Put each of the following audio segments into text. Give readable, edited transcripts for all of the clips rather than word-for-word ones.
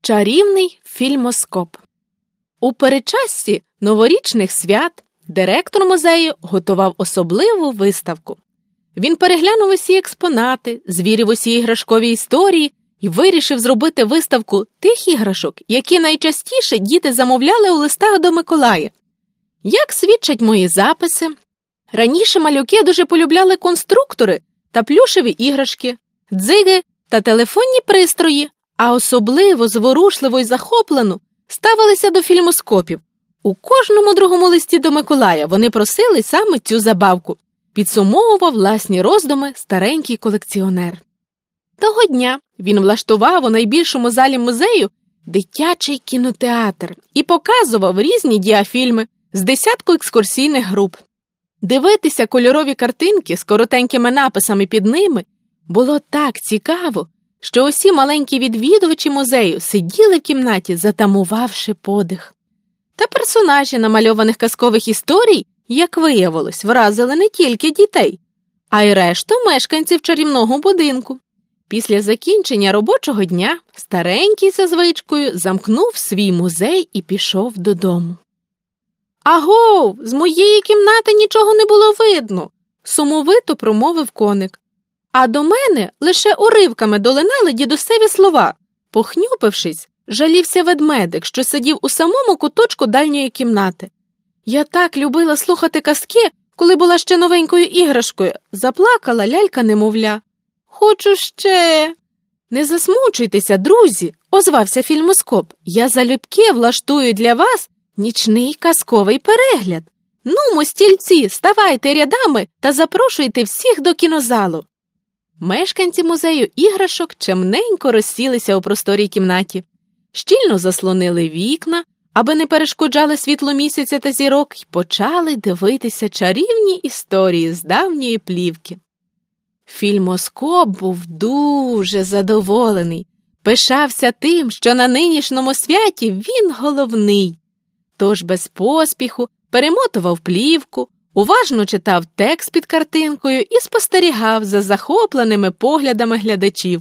Чарівний фільмоскоп. У передчасті новорічних свят директор музею готував особливу виставку. Він переглянув усі експонати, звірив усі іграшкові історії і вирішив зробити виставку тих іграшок, які найчастіше діти замовляли у листах до Миколая. Як свідчать мої записи, раніше малюки дуже полюбляли конструктори та плюшеві іграшки, дзиги та телефонні пристрої, а особливо зворушливо й захоплено ставилися до фільмоскопів. У кожному другому листі до Миколая вони просили саме цю забавку, підсумовував власні роздуми старенький колекціонер. Того дня він влаштував у найбільшому залі музею дитячий кінотеатр і показував різні діафільми з десятку екскурсійних груп. Дивитися кольорові картинки з коротенькими написами під ними було так цікаво, що усі маленькі відвідувачі музею сиділи в кімнаті, затамувавши подих. Та персонажі намальованих казкових історій, як виявилось, вразили не тільки дітей, а й решту мешканців чарівного будинку. Після закінчення робочого дня старенький за звичкою замкнув свій музей і пішов додому. «Агов, з моєї кімнати нічого не було видно!» – сумовито промовив коник. А до мене лише уривками долинали дідусеві слова. Похнюпившись, жалівся ведмедик, що сидів у самому куточку дальньої кімнати. «Я так любила слухати казки, коли була ще новенькою іграшкою», – заплакала лялька-немовля. «Хочу ще!» «Не засмучуйтеся, друзі!» – озвався фільмоскоп. «Я залюбки влаштую для вас нічний казковий перегляд. Нумо, стільці, ставайте рядами та запрошуйте всіх до кінозалу». Мешканці музею іграшок чемненько розсілися у просторій кімнаті. Щільно заслонили вікна, аби не перешкоджали світло місяця та зірок, і почали дивитися чарівні історії з давньої плівки. Фільмоскоп був дуже задоволений, пишався тим, що на нинішньому святі він головний. Тож без поспіху перемотував плівку, уважно читав текст під картинкою і спостерігав за захопленими поглядами глядачів.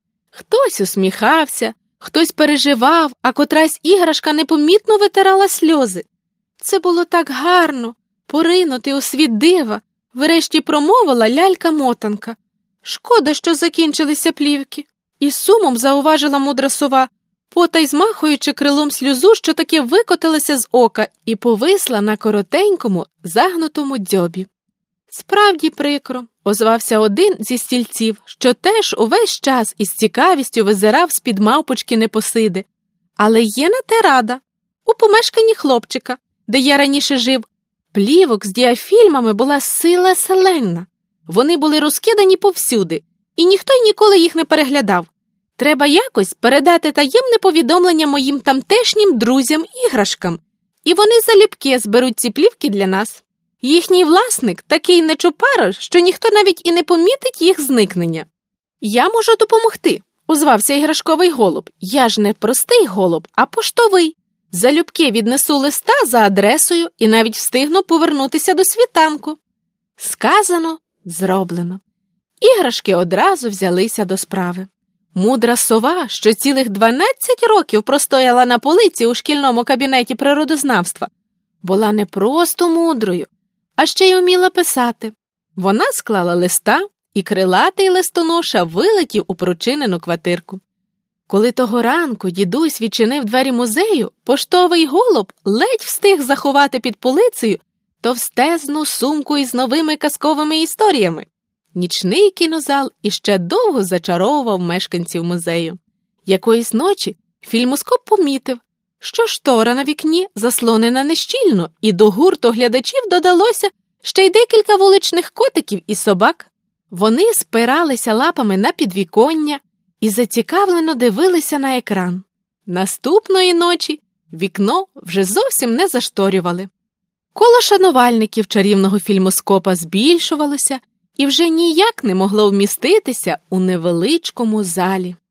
Хтось усміхався, хтось переживав, а котрась іграшка непомітно витирала сльози. Це було так гарно, поринути у світ дива, врешті промовила лялька-мотанка. Шкода, що закінчилися плівки. І сумом зауважила мудра сова, потай змахуючи крилом сльозу, що таки викотилася з ока і повисла на коротенькому, загнутому дзьобі. «Справді прикро», – озвався один зі стільців, що теж увесь час із цікавістю визирав з-під мавпочки Непосиди. «Але є на те рада. У помешканні хлопчика, де я раніше жив, плівок з діафільмами була сила селенна. Вони були розкидані повсюди, і ніхто й ніколи їх не переглядав. Треба якось передати таємне повідомлення моїм тамтешнім друзям-іграшкам, і вони залюбки зберуть ці плівки для нас. Їхній власник такий нечупара, що ніхто навіть і не помітить їх зникнення». «Я можу допомогти», – озвався іграшковий голуб. «Я ж не простий голуб, а поштовий. Залюбки віднесу листа за адресою і навіть встигну повернутися до світанку». Сказано, зроблено. Іграшки одразу взялися до справи. Мудра сова, що цілих 12 років простояла на полиці у шкільному кабінеті природознавства, була не просто мудрою, а ще й уміла писати. Вона склала листа, і крилатий листоноша вилетів у прочинену квартирку. Коли того ранку дідусь відчинив двері музею, поштовий голуб ледь встиг заховати під полицею товстезну сумку із новими казковими історіями. Нічний кінозал іще довго зачаровував мешканців музею. Якоїсь ночі фільмоскоп помітив, що штора на вікні заслонена нещільно, і до гурту глядачів додалося ще й декілька вуличних котиків і собак. Вони спиралися лапами на підвіконня і зацікавлено дивилися на екран. Наступної ночі вікно вже зовсім не зашторювали. Коло шанувальників чарівного фільмоскопа збільшувалося і вже ніяк не могло вміститися у невеличкому залі.